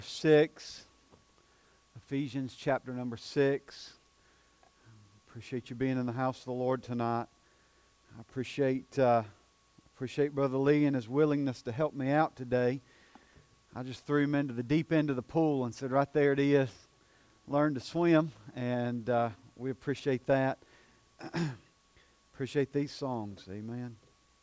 6, Ephesians chapter number 6. Appreciate you being in the house of the Lord tonight. I appreciate Brother Lee and his willingness to help me out today. I just threw him into the deep end of the pool and said, right there it is, learn to swim, and we appreciate that. Appreciate these songs, amen.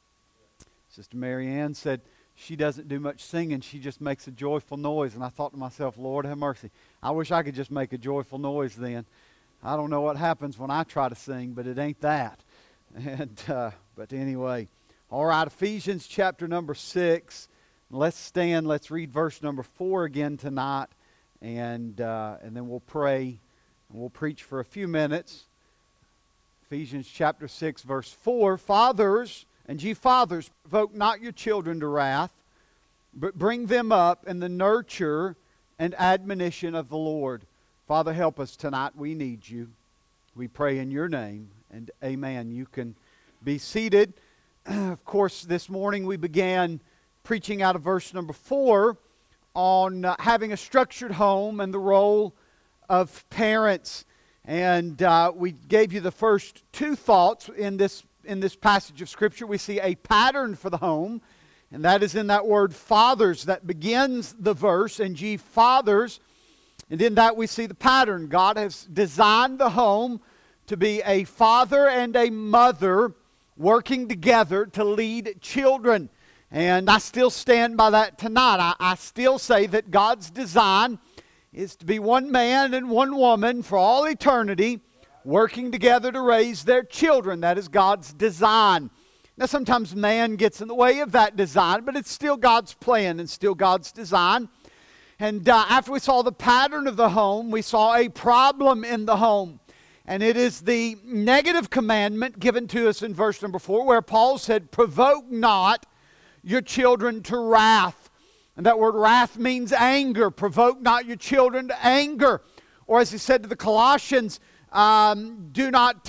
Sister Mary Ann said she doesn't do much singing, she just makes a joyful noise, and I thought to myself, Lord have mercy, I wish I could just make a joyful noise then. I don't know what happens when I try to sing, but it ain't that. And but anyway, all right, Ephesians chapter number 6. Let's stand. Let's read verse number 4 again tonight, and then we'll pray and we'll preach for a few minutes. Ephesians chapter 6, verse 4. Fathers, and ye fathers, provoke not your children to wrath, but bring them up in the nurture and admonition of the Lord. Father, help us tonight. We need you. We pray in your name, and amen. You can be seated. Of course, this morning we began preaching out of verse number 4 on having a structured home and the role of parents. And we gave you the first two thoughts in this passage of Scripture. We see a pattern for the home, and that is in that word fathers that begins the verse, and ye fathers. And in that we see the pattern. God has designed the home to be a father and a mother working together to lead children. And I still stand by that tonight. I still say that God's design is to be one man and one woman for all eternity working together to raise their children. That is God's design. Now sometimes man gets in the way of that design, but it's still God's plan and still God's design. And after we saw the pattern of the home, we saw a problem in the home. And it is the negative commandment given to us in verse number 4, where Paul said, provoke not your children to wrath. And that word wrath means anger. Provoke not your children to anger. Or as he said to the Colossians, do not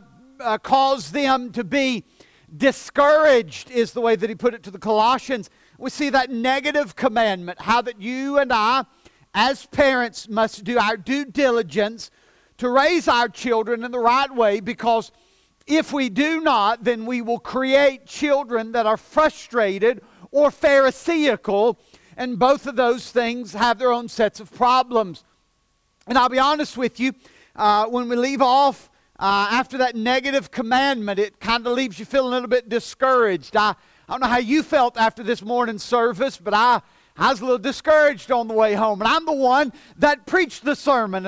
cause them to be discouraged, is the way that he put it to the Colossians. We see that negative commandment, how that you and I, as parents, must do our due diligence to raise our children in the right way, because if we do not, then we will create children that are frustrated or pharisaical, and both of those things have their own sets of problems. And I'll be honest with you, when we leave off after that negative commandment, it kind of leaves you feeling a little bit discouraged. I don't know how you felt after this morning's service, but I was a little discouraged on the way home. And I'm the one that preached the sermon.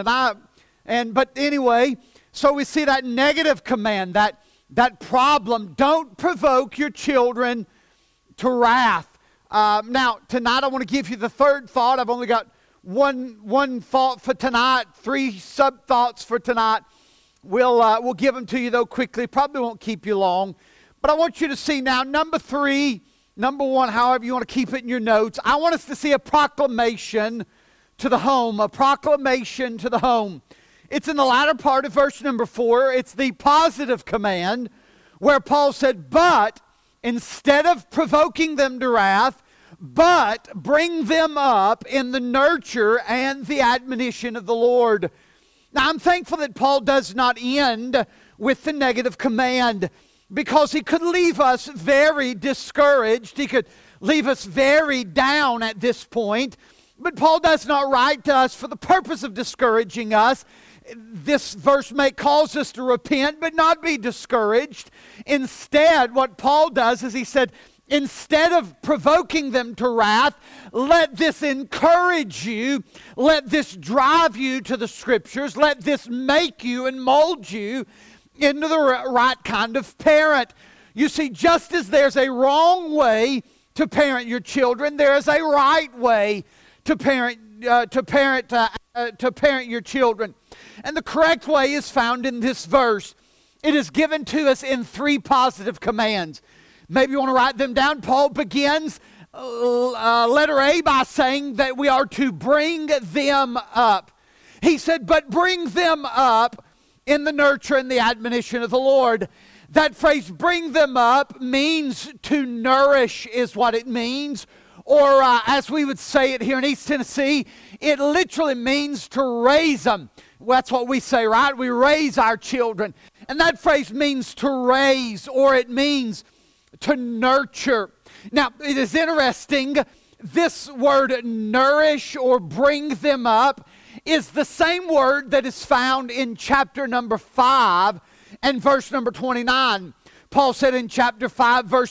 But anyway, so we see that negative command, that problem. Don't provoke your children to wrath. Now, tonight I want to give you the third thought. I've only got one thought for tonight, 3 sub-thoughts for tonight. We'll give them to you, though, quickly. Probably won't keep you long. But I want you to see now, number 1, however you want to keep it in your notes. I want us to see a proclamation to the home, a proclamation to the home. It's in the latter part of verse number 4. It's the positive command where Paul said, but instead of provoking them to wrath, but bring them up in the nurture and the admonition of the Lord. Now, I'm thankful that Paul does not end with the negative command, because he could leave us very discouraged. He could leave us very down at this point. But Paul does not write to us for the purpose of discouraging us. This verse may cause us to repent, but not be discouraged. Instead, what Paul does is he said, instead of provoking them to wrath, let this encourage you. Let this drive you to the Scriptures. Let this make you and mold you into the right kind of parent. You see, just as there's a wrong way to parent your children, there is a right way to parent your children. And the correct way is found in this verse. It is given to us in 3 positive commands. Maybe you want to write them down. Paul begins letter A by saying that we are to bring them up. He said, but bring them up in the nurture and the admonition of the Lord. That phrase, bring them up, means to nourish is what it means. Or as we would say it here in East Tennessee, It literally means to raise them. That's what we say, right? We raise our children. And that phrase means to raise, or it means to nurture. Now, it is interesting, this word nourish or bring them up is the same word that is found in chapter number 5 and verse number 29. Paul said in chapter 5, verse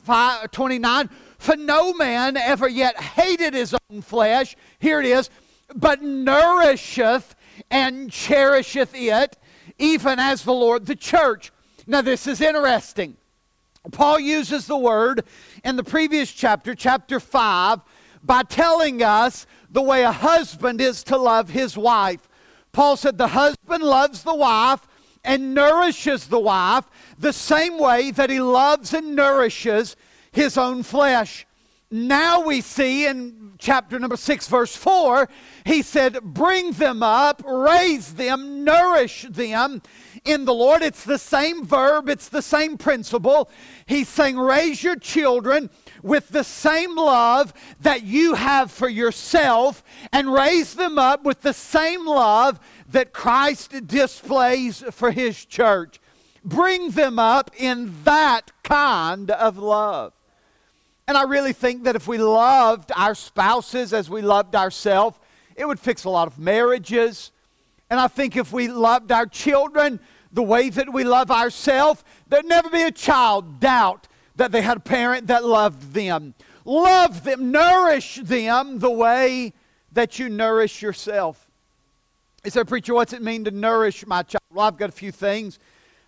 29, "For no man ever yet hated his own flesh," here it is, "but nourisheth and cherisheth it, even as the Lord the church." Now this is interesting. Paul uses the word in the previous chapter, chapter 5, by telling us the way a husband is to love his wife. Paul said the husband loves the wife and nourishes the wife the same way that he loves and nourishes his own flesh. Now we see in chapter number 6, verse 4, he said, bring them up, raise them, nourish them in the Lord. It's the same verb, it's the same principle. He's saying, raise your children with the same love that you have for yourself, and raise them up with the same love that Christ displays for His church. Bring them up in that kind of love. And I really think that if we loved our spouses as we loved ourselves, it would fix a lot of marriages. And I think if we loved our children the way that we love ourselves, there'd never be a child doubt that they had a parent that loved them. Love them, nourish them the way that you nourish yourself. You say, preacher, what's it mean to nourish my child? Well, I've got a few things.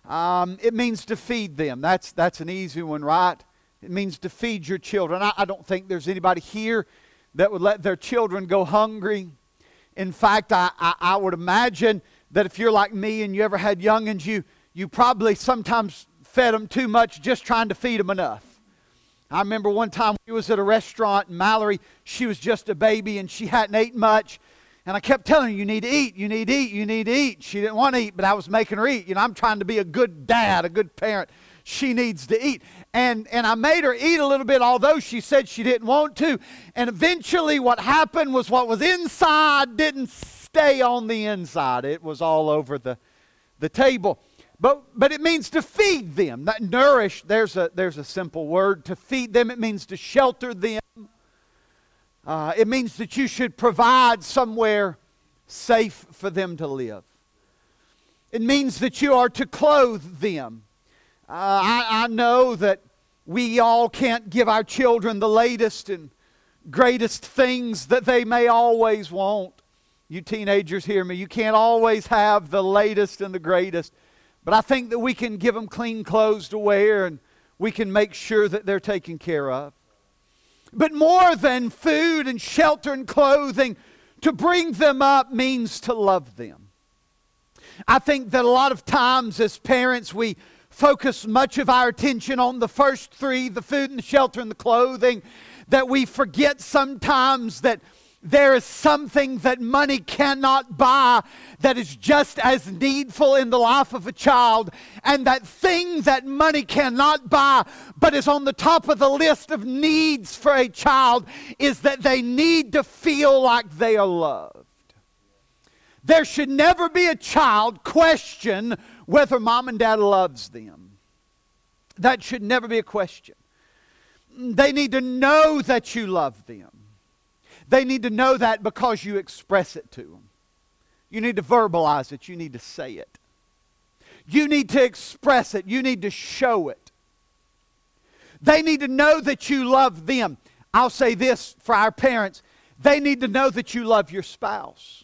It means to feed them. That's an easy one, right? It means to feed your children. I don't think there's anybody here that would let their children go hungry. In fact, I would imagine that if you're like me and you ever had young'uns, you probably sometimes fed them too much just trying to feed them enough. I remember one time we was at a restaurant and Mallory, she was just a baby and she hadn't ate much. And I kept telling her, you need to eat, you need to eat, you need to eat. She didn't want to eat, but I was making her eat. You know, I'm trying to be a good dad, a good parent. She needs to eat. And I made her eat a little bit, although she said she didn't want to. And eventually what happened was what was inside didn't stay on the inside. It was all over the table. But it means to feed them. That nourish, there's a simple word. To feed them, it means to shelter them. It means that you should provide somewhere safe for them to live. It means that you are to clothe them. I know that we all can't give our children the latest and greatest things that they may always want. You teenagers hear me. You can't always have the latest and the greatest. But I think that we can give them clean clothes to wear, and we can make sure that they're taken care of. But more than food and shelter and clothing, to bring them up means to love them. I think that a lot of times as parents we focus much of our attention on the first three, the food and the shelter and the clothing, that we forget sometimes that there is something that money cannot buy that is just as needful in the life of a child. And that thing that money cannot buy but is on the top of the list of needs for a child is that they need to feel like they are loved. There should never be a child question whether mom and dad loves them. That should never be a question. They need to know that you love them. They need to know that because you express it to them. You need to verbalize it. You need to say it. You need to express it. You need to show it. They need to know that you love them. I'll say this for our parents. They need to know that you love your spouse.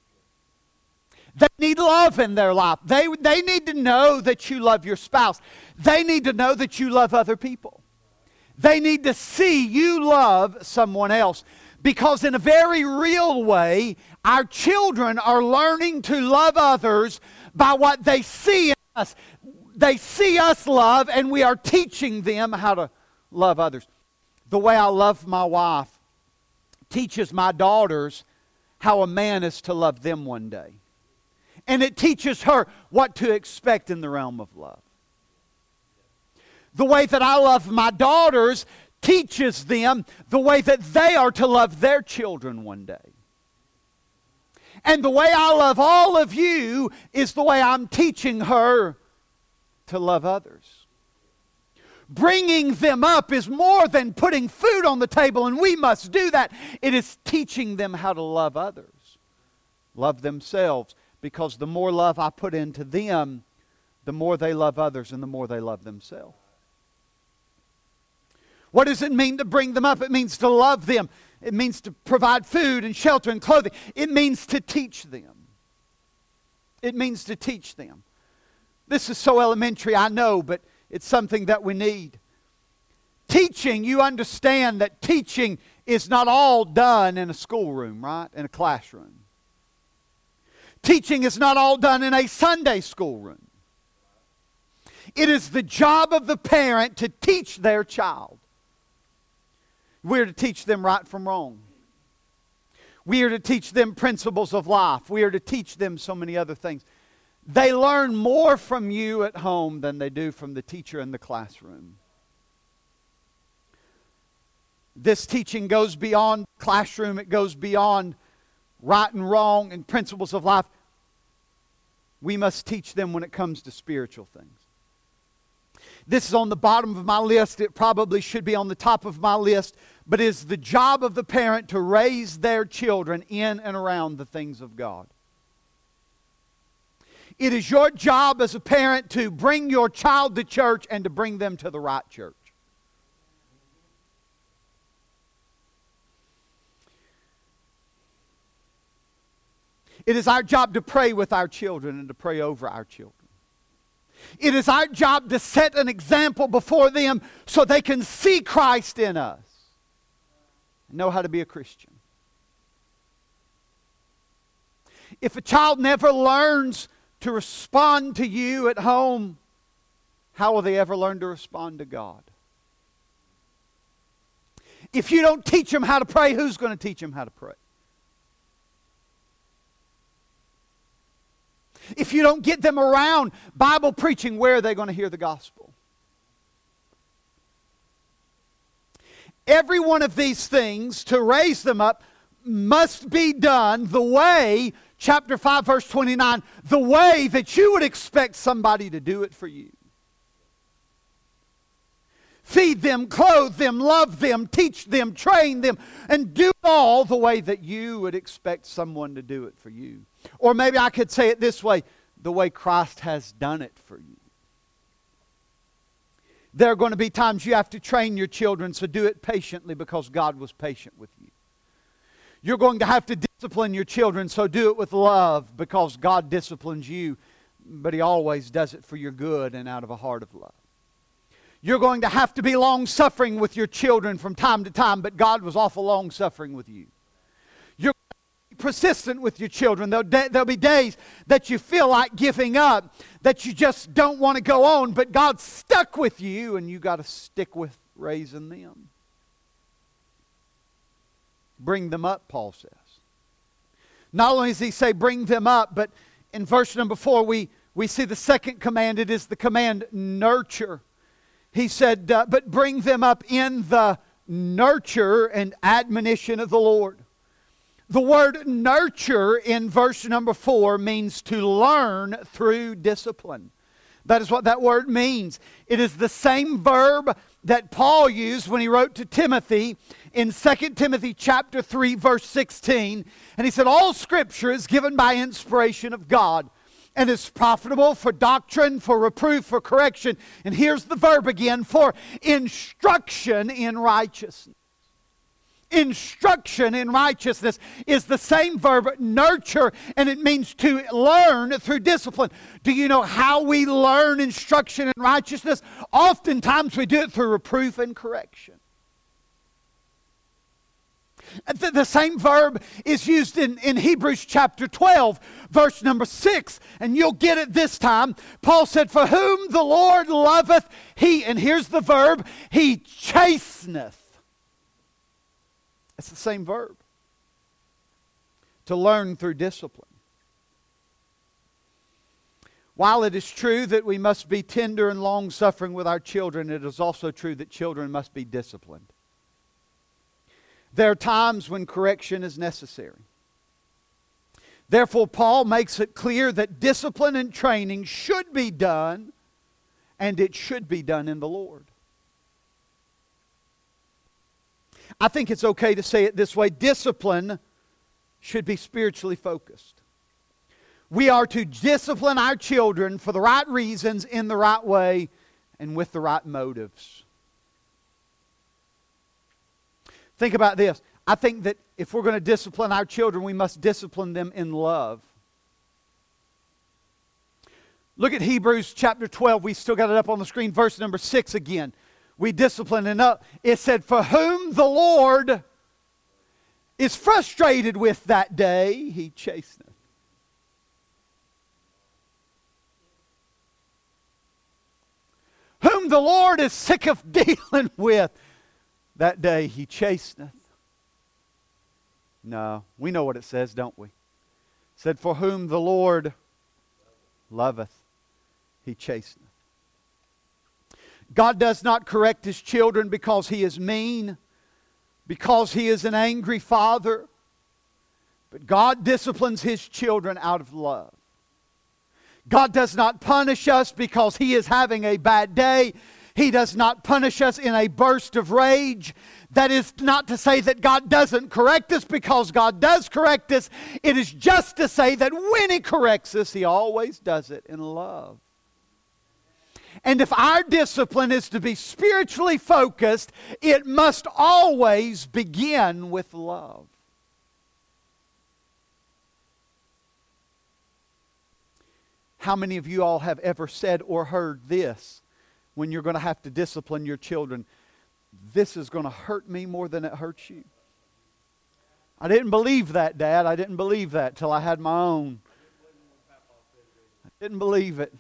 They need love in their life. They need to know that you love your spouse. They need to know that you love other people. They need to see you love someone else. Because in a very real way, our children are learning to love others by what they see in us. They see us love, and we are teaching them how to love others. The way I love my wife teaches my daughters how a man is to love them one day. And it teaches her what to expect in the realm of love. The way that I love my daughters teaches them the way that they are to love their children one day. And the way I love all of you is the way I'm teaching her to love others. Bringing them up is more than putting food on the table, and we must do that. It is teaching them how to love others, love themselves, because the more love I put into them, the more they love others and the more they love themselves. What does it mean to bring them up? It means to love them. It means to provide food and shelter and clothing. It means to teach them. It means to teach them. This is so elementary, I know, but it's something that we need. Teaching, you understand that teaching is not all done in a schoolroom, right? In a classroom. Teaching is not all done in a Sunday school room. It is the job of the parent to teach their child. We're to teach them right from wrong. We are to teach them principles of life. We are to teach them so many other things. They learn more from you at home than they do from the teacher in the classroom. This teaching goes beyond classroom. It goes beyond right and wrong and principles of life. We must teach them when it comes to spiritual things. This is on the bottom of my list. It probably should be on the top of my list. But it is the job of the parent to raise their children in and around the things of God. It is your job as a parent to bring your child to church and to bring them to the right church. It is our job to pray with our children and to pray over our children. It is our job to set an example before them so they can see Christ in us and know how to be a Christian. If a child never learns to respond to you at home, how will they ever learn to respond to God? If you don't teach them how to pray, who's going to teach them how to pray? If you don't get them around Bible preaching, where are they going to hear the gospel? Every one of these things, to raise them up, must be done the way, chapter 5, verse 29, the way that you would expect somebody to do it for you. Feed them, clothe them, love them, teach them, train them, and do all the way that you would expect someone to do it for you. Or maybe I could say it this way, the way Christ has done it for you. There are going to be times you have to train your children, so do it patiently because God was patient with you. You're going to have to discipline your children, so do it with love because God disciplines you, but He always does it for your good and out of a heart of love. You're going to have to be long-suffering with your children from time to time, but God was awful long-suffering with you. You're persistent with your children. There'll be days that you feel like giving up, that you just don't want to go on, but God's stuck with you and you got to stick with raising them. Bring them up, Paul says. Not only does he say bring them up, but in verse number 4 we see the second command. It is the command nurture. He said, but bring them up in the nurture and admonition of the Lord. The word nurture in verse number 4 means to learn through discipline. That is what that word means. It is the same verb that Paul used when he wrote to Timothy in 2 Timothy chapter 3 verse 16. And he said, all Scripture is given by inspiration of God and is profitable for doctrine, for reproof, for correction. And here's the verb again, for instruction in righteousness. Instruction in righteousness is the same verb, nurture, and it means to learn through discipline. Do you know how we learn instruction in righteousness? Oftentimes we do it through reproof and correction. The same verb is used in Hebrews chapter 12, verse number 6, and you'll get it this time. Paul said, for whom the Lord loveth, He, and here's the verb, He chasteneth. It's the same verb. To learn through discipline. While it is true that we must be tender and long-suffering with our children, it is also true that children must be disciplined. There are times when correction is necessary. Therefore, Paul makes it clear that discipline and training should be done, and it should be done in the Lord. I think it's okay to say it this way. Discipline should be spiritually focused. We are to discipline our children for the right reasons, in the right way, and with the right motives. Think about this. I think that if we're going to discipline our children, we must discipline them in love. Look at Hebrews chapter 12. We still got it up on the screen. Verse number 6 again. We discipline enough. It said, for whom the Lord is frustrated with that day, He chasteneth. Whom the Lord is sick of dealing with, that day He chasteneth. No, we know what it says, don't we? It said, for whom the Lord loveth, He chasteneth. God does not correct His children because He is mean, because He is an angry Father, but God disciplines His children out of love. God does not punish us because He is having a bad day. He does not punish us in a burst of rage. That is not to say that God doesn't correct us, because God does correct us. It is just to say that when He corrects us, He always does it in love. And if our discipline is to be spiritually focused, it must always begin with love. How many of you all have ever said or heard this when you're going to have to discipline your children? This is going to hurt me more than it hurts you. I didn't believe that, Dad. I didn't believe that till I had my own. I didn't believe it.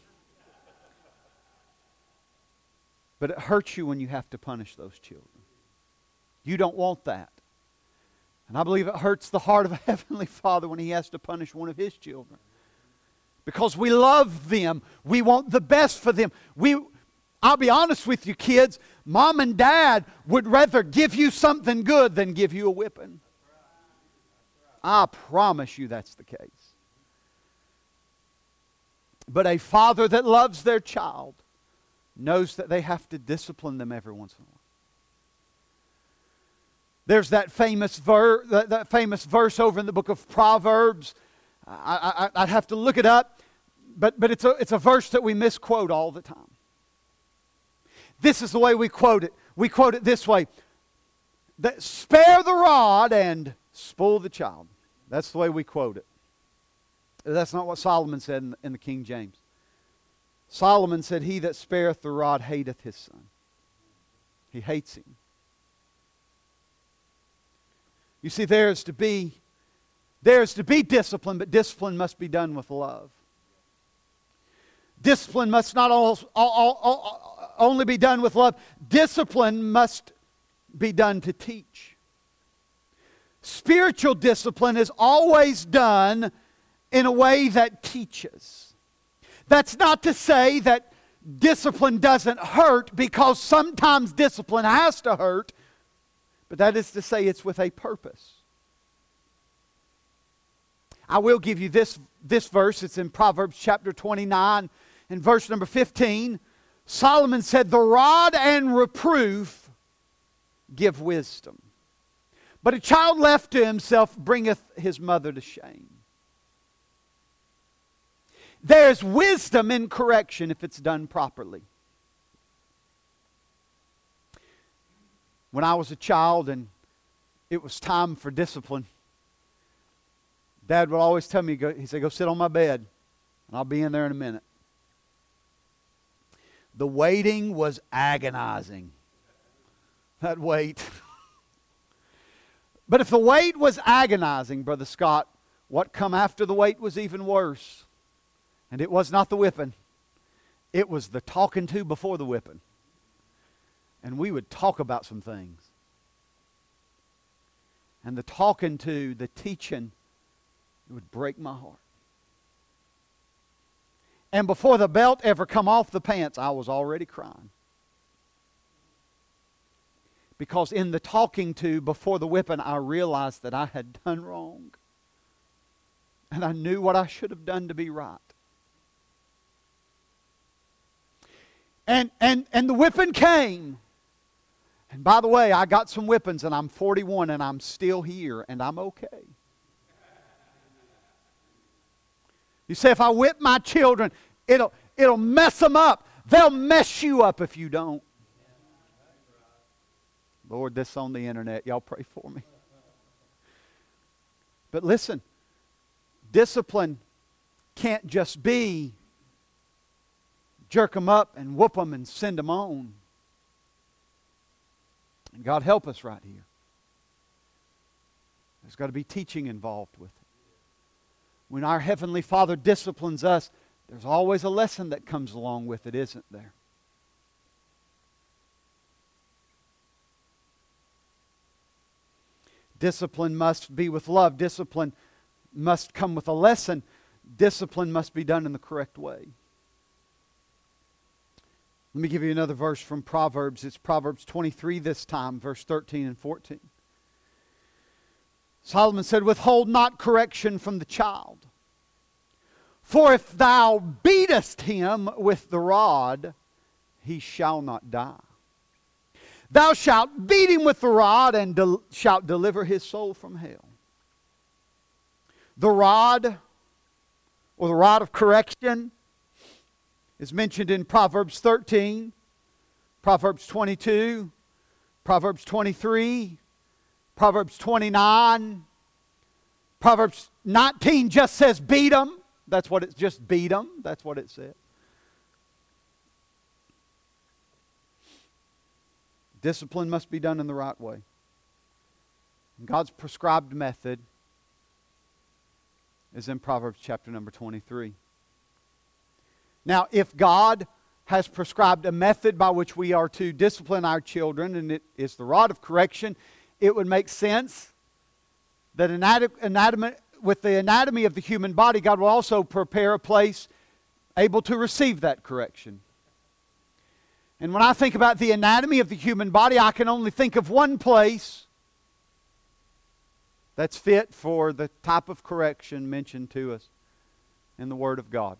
But it hurts you when you have to punish those children. You don't want that. And I believe it hurts the heart of a Heavenly Father when He has to punish one of His children. Because we love them. We want the best for them. I'll be honest with you, kids. Mom and Dad would rather give you something good than give you a whipping. I promise you that's the case. But a father that loves their child knows that they have to discipline them every once in a while. There's that famous verse over in the book of Proverbs. I'd have to look it up, but it's a verse that we misquote all the time. This is the way we quote it. We quote it this way: that spare the rod and spoil the child. That's the way we quote it. That's not what Solomon said in the King James. Solomon said, he that spareth the rod hateth his son. He hates him. You see, there is to be discipline, but discipline must be done with love. Discipline must not only be done with love. Discipline must be done to teach. Spiritual discipline is always done in a way that teaches. That's not to say that discipline doesn't hurt, because sometimes discipline has to hurt, but that is to say it's with a purpose. I will give you this verse. It's in Proverbs chapter 29 and verse number 15. Solomon said, the rod and reproof give wisdom, but a child left to himself bringeth his mother to shame. There's wisdom in correction if it's done properly. When I was a child and it was time for discipline, Dad would always tell me, he said, go sit on my bed and I'll be in there in a minute. The waiting was agonizing. That wait. But if the wait was agonizing, Brother Scott, what come after the wait was even worse. And it was not the whipping. It was the talking to before the whipping. And we would talk about some things. And the talking to, the teaching, it would break my heart. And before the belt ever come off the pants, I was already crying. Because in the talking to before the whipping, I realized that I had done wrong. And I knew what I should have done to be right. And the whipping came. And by the way, I got some whippings and I'm 41 and I'm still here and I'm okay. You say, if I whip my children, it'll mess them up. They'll mess you up if you don't. Lord, this on the internet. Y'all pray for me. But listen, discipline can't just be jerk them up and whoop them and send them on. And God help us right here. There's got to be teaching involved with it. When our Heavenly Father disciplines us, there's always a lesson that comes along with it, isn't there? Discipline must be with love. Discipline must come with a lesson. Discipline must be done in the correct way. Let me give you another verse from Proverbs. It's Proverbs 23 this time, verse 13 and 14. Solomon said, withhold not correction from the child. For if thou beatest him with the rod, he shall not die. Thou shalt beat him with the rod and shalt deliver his soul from hell. The rod, or the rod of correction, is mentioned in Proverbs 13, Proverbs 22, Proverbs 23, Proverbs 29. Proverbs 19 just says beat them. That's what it's just beat them. That's what it said. Discipline must be done in the right way. And God's prescribed method is in Proverbs chapter number 23. Now, if God has prescribed a method by which we are to discipline our children, and it is the rod of correction, it would make sense that with the anatomy of the human body, God will also prepare a place able to receive that correction. And when I think about the anatomy of the human body, I can only think of one place that's fit for the type of correction mentioned to us in the Word of God.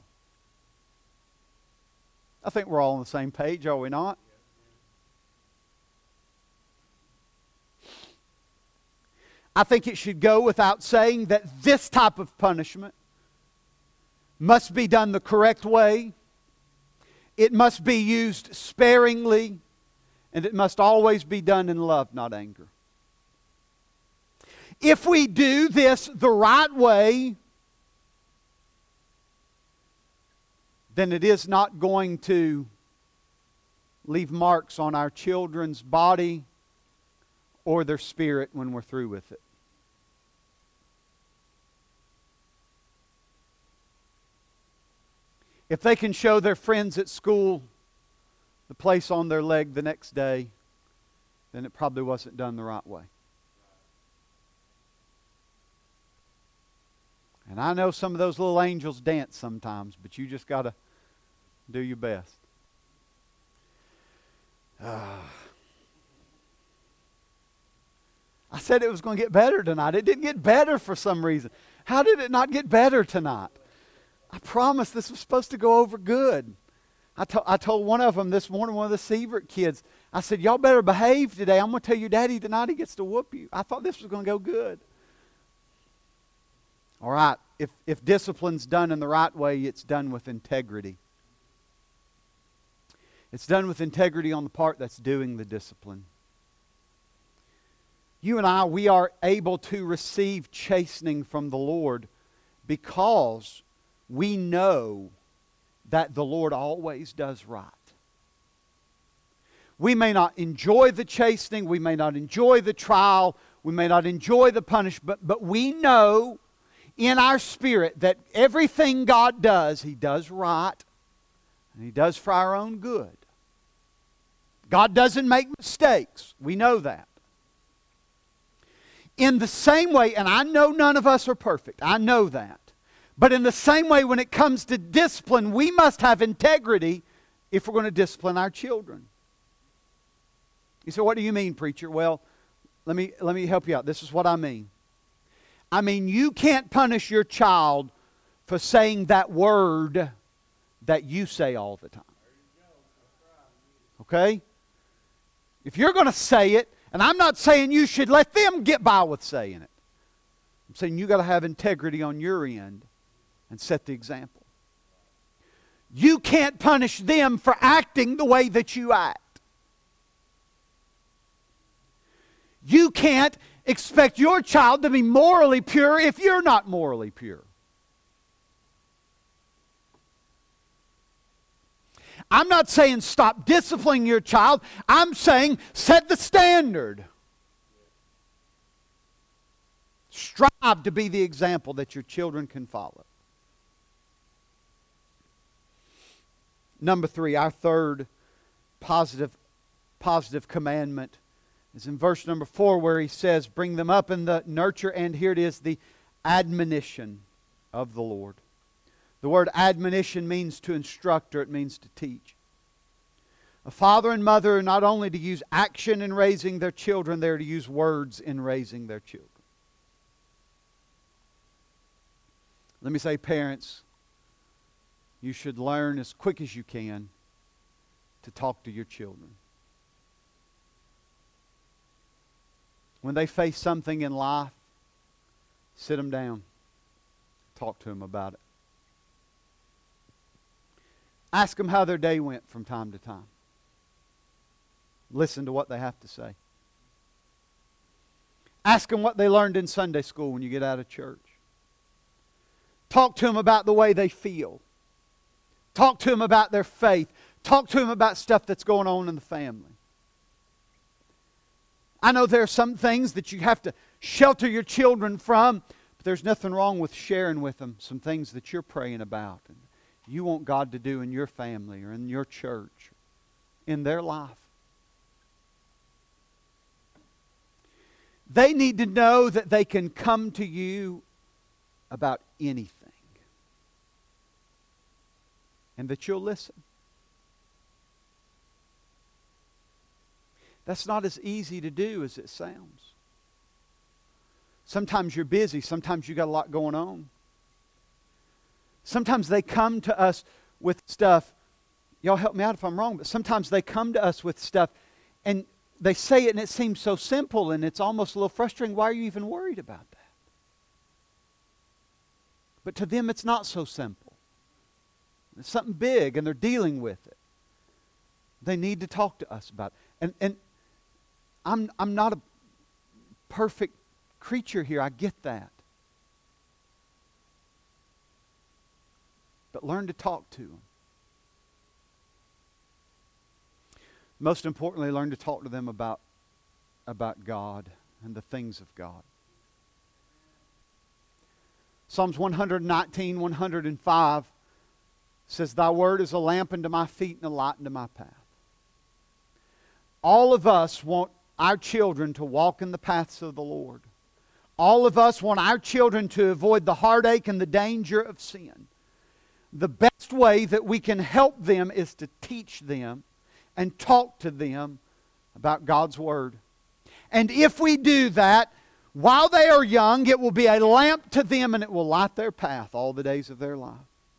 I think we're all on the same page, are we not? I think it should go without saying that this type of punishment must be done the correct way. It must be used sparingly, and it must always be done in love, not anger. If we do this the right way, then it is not going to leave marks on our children's body or their spirit when we're through with it. If they can show their friends at school the place on their leg the next day, then it probably wasn't done the right way. And I know some of those little angels dance sometimes, but you just got to do your best. I said it was going to get better tonight. It didn't get better for some reason. How did it not get better tonight? I promised this was supposed to go over good. I told one of them this morning, one of the Sievert kids, I said, y'all better behave today. I'm going to tell your daddy tonight he gets to whoop you. I thought this was going to go good. All right, if discipline's done in the right way, it's done with integrity. It's done with integrity on the part that's doing the discipline. You and I, we are able to receive chastening from the Lord because we know that the Lord always does right. We may not enjoy the chastening, we may not enjoy the trial, we may not enjoy the punishment, but we know in our spirit that everything God does, He does right, and He does for our own good. God doesn't make mistakes. We know that. In the same way, and I know none of us are perfect, I know that. But in the same way, when it comes to discipline, we must have integrity if we're going to discipline our children. You say, what do you mean, preacher? Well, let me help you out. This is what I mean. I mean, you can't punish your child for saying that word that you say all the time. Okay? If you're going to say it, and I'm not saying you should let them get by with saying it. I'm saying you got to have integrity on your end and set the example. You can't punish them for acting the way that you act. You can't expect your child to be morally pure if you're not morally pure. I'm not saying stop disciplining your child. I'm saying set the standard. Strive to be the example that your children can follow. Number 3, our third positive commandment is in verse number 4, where he says, bring them up in the nurture, and here it is, the admonition of the Lord. The word admonition means to instruct, or it means to teach. A father and mother are not only to use action in raising their children, they're to use words in raising their children. Let me say, parents, you should learn as quick as you can to talk to your children. When they face something in life, sit them down. Talk to them about it. Ask them how their day went from time to time. Listen to what they have to say. Ask them what they learned in Sunday school when you get out of church. Talk to them about the way they feel. Talk to them about their faith. Talk to them about stuff that's going on in the family. I know there are some things that you have to shelter your children from, but there's nothing wrong with sharing with them some things that you're praying about and you want God to do in your family or in your church, in their life. They need to know that they can come to you about anything and that you'll listen. That's not as easy to do as it sounds. Sometimes you're busy. Sometimes you got a lot going on. Sometimes they come to us with stuff. Y'all help me out if I'm wrong, but sometimes they come to us with stuff and they say it and it seems so simple and it's almost a little frustrating. Why are you even worried about that? But to them it's not so simple. It's something big and they're dealing with it. They need to talk to us about it. And I'm not a perfect creature here. I get that. But learn to talk to them. Most importantly, learn to talk to them about God and the things of God. Psalms 119, 105 says, Thy word is a lamp unto my feet and a light unto my path. All of us want our children to walk in the paths of the Lord. All of us want our children to avoid the heartache and the danger of sin. The best way that we can help them is to teach them and talk to them about God's Word. And if we do that, while they are young, it will be a lamp to them and it will light their path all the days of their life.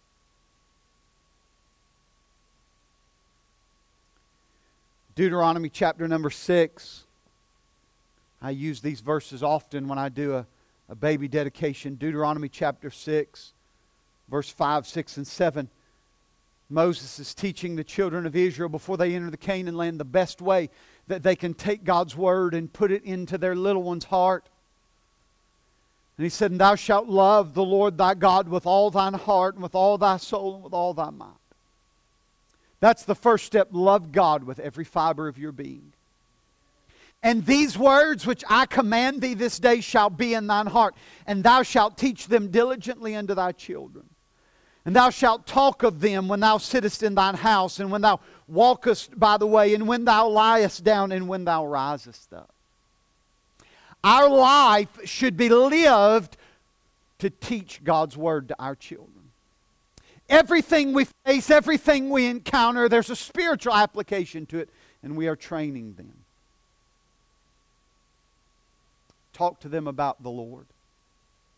Deuteronomy chapter number 6. I use these verses often when I do a baby dedication. Deuteronomy chapter 6, verse 5, 6, and 7. Moses is teaching the children of Israel before they enter the Canaan land the best way that they can take God's word and put it into their little one's heart. And he said, And thou shalt love the Lord thy God with all thine heart and with all thy soul and with all thy might. That's the first step. Love God with every fiber of your being. And these words which I command thee this day shall be in thine heart, and thou shalt teach them diligently unto thy children. And thou shalt talk of them when thou sittest in thine house, and when thou walkest by the way, and when thou liest down, and when thou risest up. Our life should be lived to teach God's Word to our children. Everything we face, everything we encounter, there's a spiritual application to it, and we are training them. Talk to them about the Lord.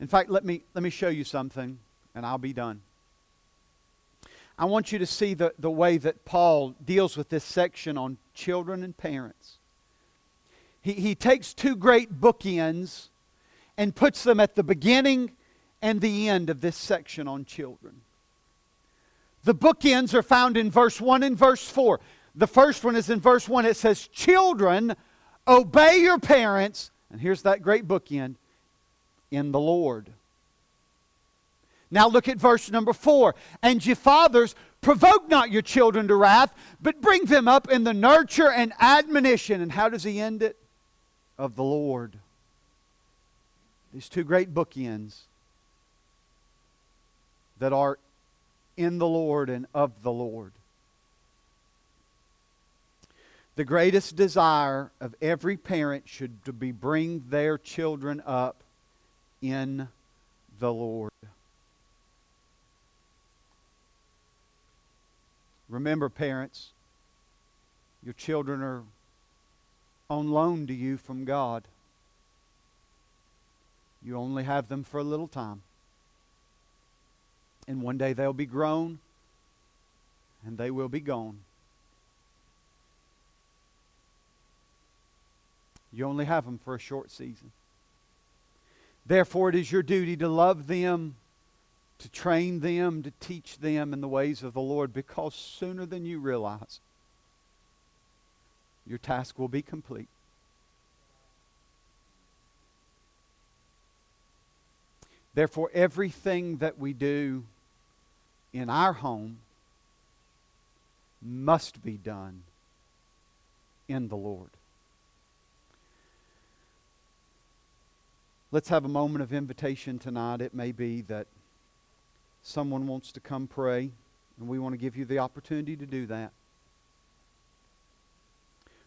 In fact, let me show you something, and I'll be done. I want you to see the way that Paul deals with this section on children and parents. He takes two great bookends and puts them at the beginning and the end of this section on children. The bookends are found in verse 1 and verse 4. The first one is in verse 1. It says, "Children, obey your parents," and here's that great bookend, "in the Lord." Now look at verse number 4. "And ye fathers, provoke not your children to wrath, but bring them up in the nurture and admonition." And how does he end it? "Of the Lord." These two great bookends that are in the Lord and of the Lord. The greatest desire of every parent should be bring their children up in the Lord. Remember, parents, your children are on loan to you from God. You only have them for a little time. And one day they'll be grown and they will be gone. You only have them for a short season. Therefore, it is your duty to love them, to train them, to teach them in the ways of the Lord, because sooner than you realize, your task will be complete. Therefore, everything that we do in our home must be done in the Lord. Let's have a moment of invitation tonight. It may be that someone wants to come pray, and we want to give you the opportunity to do that.